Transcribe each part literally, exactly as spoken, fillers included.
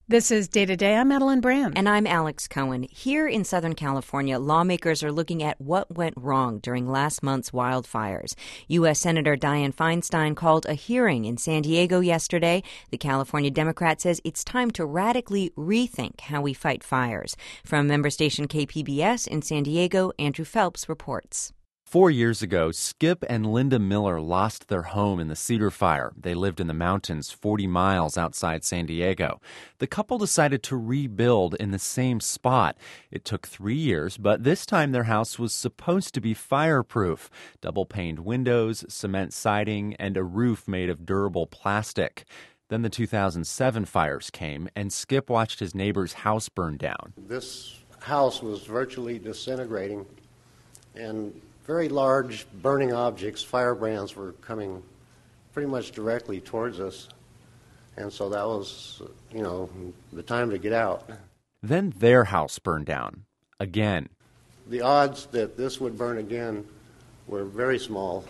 This is Day to Day. I'm Madeline Brand. And I'm Alex Cohen. Here in Southern California, lawmakers are looking at what went wrong during last month's wildfires. U S. Senator Dianne Feinstein called a hearing in San Diego yesterday. The California Democrat says it's time to radically rethink how we fight fires. From member station K P B S in San Diego, Andrew Phelps reports. Four years ago, Skip and Linda Miller lost their home in the Cedar Fire. They lived in the mountains forty miles outside San Diego. The couple decided to rebuild in the same spot. It took three years, but this time their house was supposed to be fireproof. Double-paned windows, cement siding, and a roof made of durable plastic. Then the two thousand seven fires came, and Skip watched his neighbor's house burn down. This house was virtually disintegrating, and very large burning objects, firebrands, were coming pretty much directly towards us. And so that was, you know, the time to get out. Then their house burned down again. The odds that this would burn again were very small,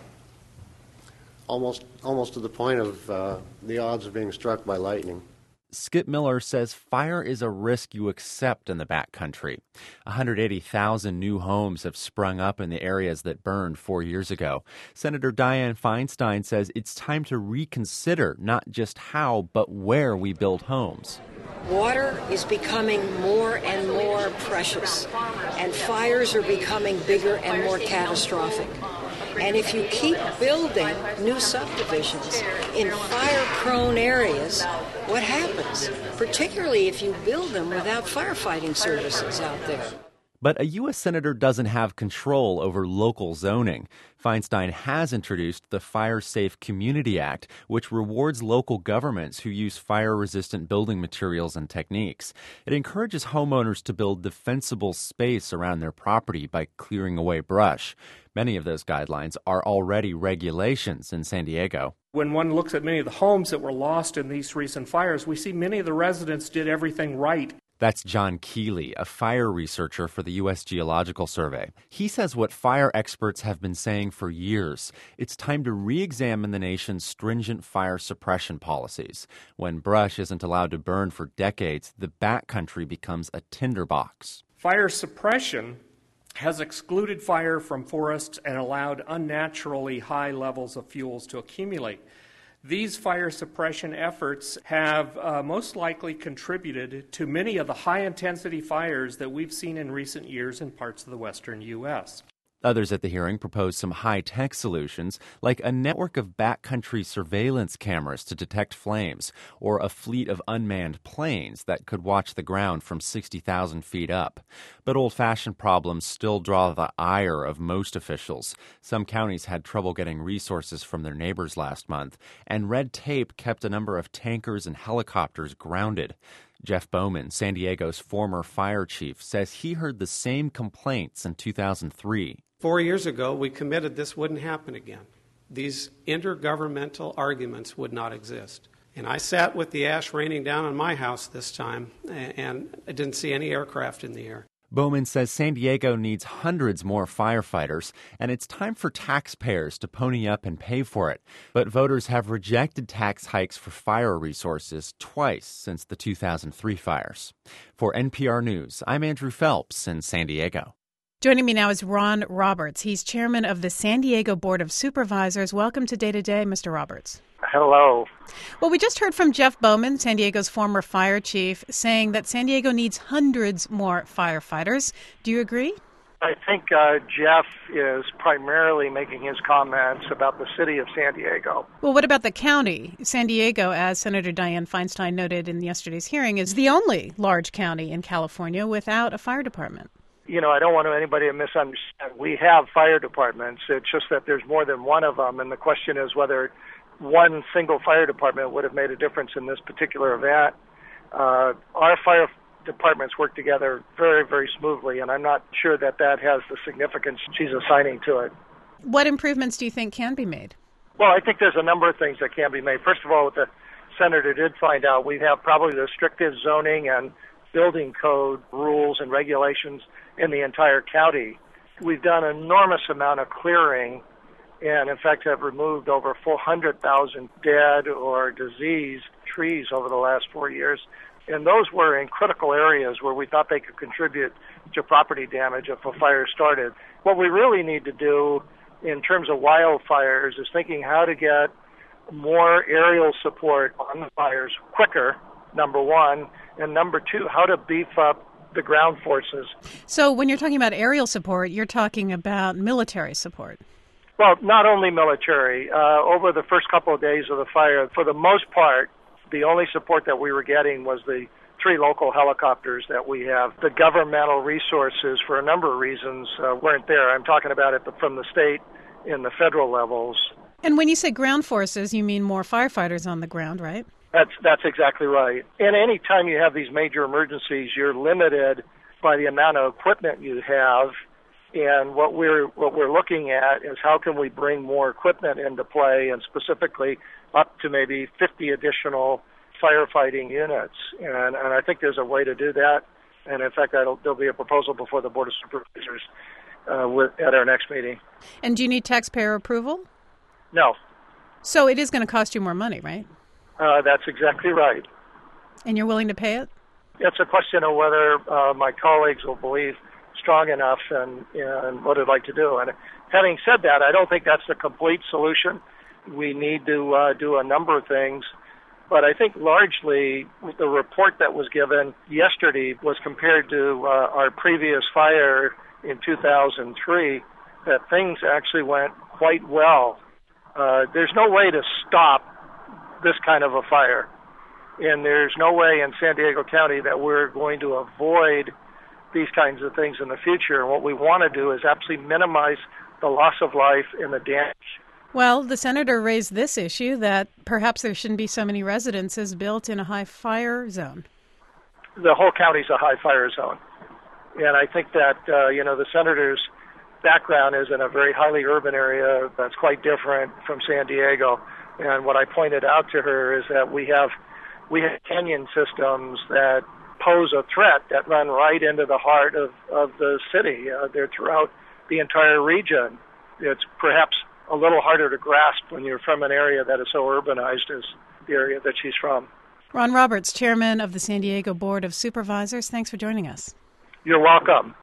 almost almost to the point of uh, the odds of being struck by lightning. Skip Miller says fire is a risk you accept in the backcountry. one hundred eighty thousand new homes have sprung up in the areas that burned four years ago. Senator Dianne Feinstein says it's time to reconsider not just how, but where we build homes. Water is becoming more and more precious, and fires are becoming bigger and more catastrophic. And if you keep building new subdivisions in fire-prone areas, what happens? Particularly if you build them without firefighting services out there. But a U S senator doesn't have control over local zoning. Feinstein has introduced the Fire Safe Community Act, which rewards local governments who use fire-resistant building materials and techniques. It encourages homeowners to build defensible space around their property by clearing away brush. Many of those guidelines are already regulations in San Diego. When one looks at many of the homes that were lost in these recent fires, we see many of the residents did everything right. That's John Keeley, a fire researcher for the U S Geological Survey. He says what fire experts have been saying for years. It's time to re-examine the nation's stringent fire suppression policies. When brush isn't allowed to burn for decades, the backcountry becomes a tinderbox. Fire suppression has excluded fire from forests and allowed unnaturally high levels of fuels to accumulate. These fire suppression efforts have uh, most likely contributed to many of the high-intensity fires that we've seen in recent years in parts of the western U S Others at the hearing proposed some high-tech solutions, like a network of backcountry surveillance cameras to detect flames, or a fleet of unmanned planes that could watch the ground from sixty thousand feet up. But old-fashioned problems still draw the ire of most officials. Some counties had trouble getting resources from their neighbors last month, and red tape kept a number of tankers and helicopters grounded. Jeff Bowman, San Diego's former fire chief, says he heard the same complaints in two thousand three. Four years ago, we committed this wouldn't happen again. These intergovernmental arguments would not exist. And I sat with the ash raining down on my house this time, and I didn't see any aircraft in the air. Bowman says San Diego needs hundreds more firefighters, and it's time for taxpayers to pony up and pay for it. But voters have rejected tax hikes for fire resources twice since the two thousand three fires. For N P R News, I'm Andrew Phelps in San Diego. Joining me now is Ron Roberts. He's chairman of the San Diego Board of Supervisors. Welcome to Day to Day, Mister Roberts. Hello. Well, we just heard from Jeff Bowman, San Diego's former fire chief, saying that San Diego needs hundreds more firefighters. Do you agree? I think uh, Jeff is primarily making his comments about the city of San Diego. Well, what about the county? San Diego, as Senator Dianne Feinstein noted in yesterday's hearing, is the only large county in California without a fire department. You know, I don't want anybody to misunderstand. We have fire departments. It's just that there's more than one of them, and the question is whether one single fire department would have made a difference in this particular event. Uh, our fire departments work together very, very smoothly, and I'm not sure that that has the significance she's assigning to it. What improvements do you think can be made? Well, I think there's a number of things that can be made. First of all, what the senator did find out, we have probably the strictest zoning and building code rules and regulations in the entire county. We've done an enormous amount of clearing and in fact have removed over four hundred thousand dead or diseased trees over the last four years. And those were in critical areas where we thought they could contribute to property damage if a fire started. What we really need to do in terms of wildfires is thinking how to get more aerial support on the fires quicker, number one, and number two, how to beef up the ground forces. So when you're talking about aerial support, you're talking about military support. Well, not only military. Uh, over the first couple of days of the fire, for the most part, the only support that we were getting was the three local helicopters that we have. The governmental resources, for a number of reasons, uh, weren't there. I'm talking about it from the state and the federal levels. And when you say ground forces, you mean more firefighters on the ground, right? That's that's exactly right. And any time you have these major emergencies, you're limited by the amount of equipment you have. And what we're what we're looking at is how can we bring more equipment into play, and specifically up to maybe fifty additional firefighting units. And, and I think there's a way to do that. And in fact, that'll, there'll be a proposal before the Board of Supervisors uh, with, at our next meeting. And do you need taxpayer approval? No. So it is going to cost you more money, right? Uh, that's exactly right. And you're willing to pay it? It's a question of whether uh, my colleagues will believe strong enough and, and what I'd like to do. And having said that, I don't think that's the complete solution. We need to uh, do a number of things. But I think largely the report that was given yesterday was compared to uh, our previous fire in two thousand three, that things actually went quite well. Uh, there's no way to stop this kind of a fire. And there's no way in San Diego County that we're going to avoid these kinds of things in the future. And what we want to do is absolutely minimize the loss of life and the damage. Well, the senator raised this issue that perhaps there shouldn't be so many residences built in a high fire zone. The whole county's a high fire zone. And I think that, uh, you know, the senator's background is in a very highly urban area that's quite different from San Diego. And what I pointed out to her is that we have we have canyon systems that pose a threat that run right into the heart of, of the city. Uh, they're throughout the entire region. It's perhaps a little harder to grasp when you're from an area that is so urbanized as the area that she's from. Ron Roberts, chairman of the San Diego Board of Supervisors, thanks for joining us. You're welcome.